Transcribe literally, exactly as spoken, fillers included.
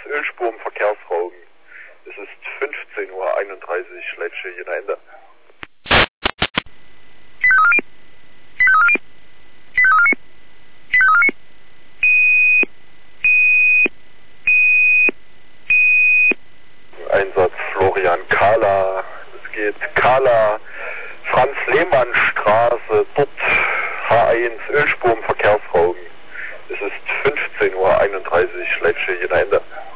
Ölspur im Verkehrsraum. Es ist fünfzehn Uhr einunddreißig, Leipzig, Jena Ende. Einsatz Florian Kahler. Es geht Kahler, Franz-Lehmann-Straße, dort H eins, Ölspur im Verkehrsraum. Es ist fünfzehn Uhr einunddreißig, Leipzig, Jena Ende.